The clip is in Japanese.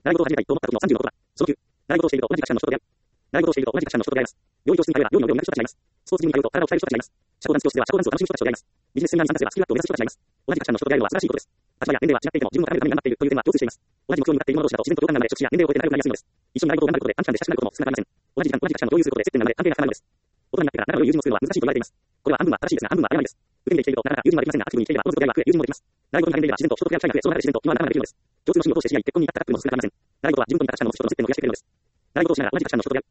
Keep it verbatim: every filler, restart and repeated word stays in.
習い事を始めたいと思った時のさんじゅうのことだ。そのきゅう、習い事をしていると同じ価値観の人と出会う。習い事をしていると同じ価値観の人と出会います。病院教室に通えば病院を病院を学ぶ人たちがいます。スポーツジムに通うと体を鍛える人たちがいます。社交ダンス教室では社交ダンスを楽しむ人たちがいます。ビジネスセミナーに参加すればスキルアップを目指す人たちがいます。同じ価値観の人と出会えるのは素晴らしいことです。立場や年齢は違っていても自分を高めるために頑張っているという点は共通しています。同じ目標に向かっている者同士だと自然と共感が生まれ、職種や年齢を超えて仲良くなりやすいのです。一緒に習い事を頑張ることで短期間で親しくなることも少なくありません。同じ時間、同じ価値観を共有することで接点が生まれ、関係が深まるのです。大人になってから仲の良い友人を作るのは難しいと言われています。これは半分は正しいですが半分は誤りです。含みで生きているとなかなか友人はできませんが、アクティブに生きていれば、おのずと出会いは増え、友人もできます。習い事の励んでいれば自然と人と触れ合う機会が増え、そうなる自然と今は仲間ができるのです。共通の趣味を通して知り合い、結婚に至ったカップルも少なくありません。習い事は自分と似た価値観の人と接点の増やしてくれるのです。習い事をしながら同じ価値観の人と出会う。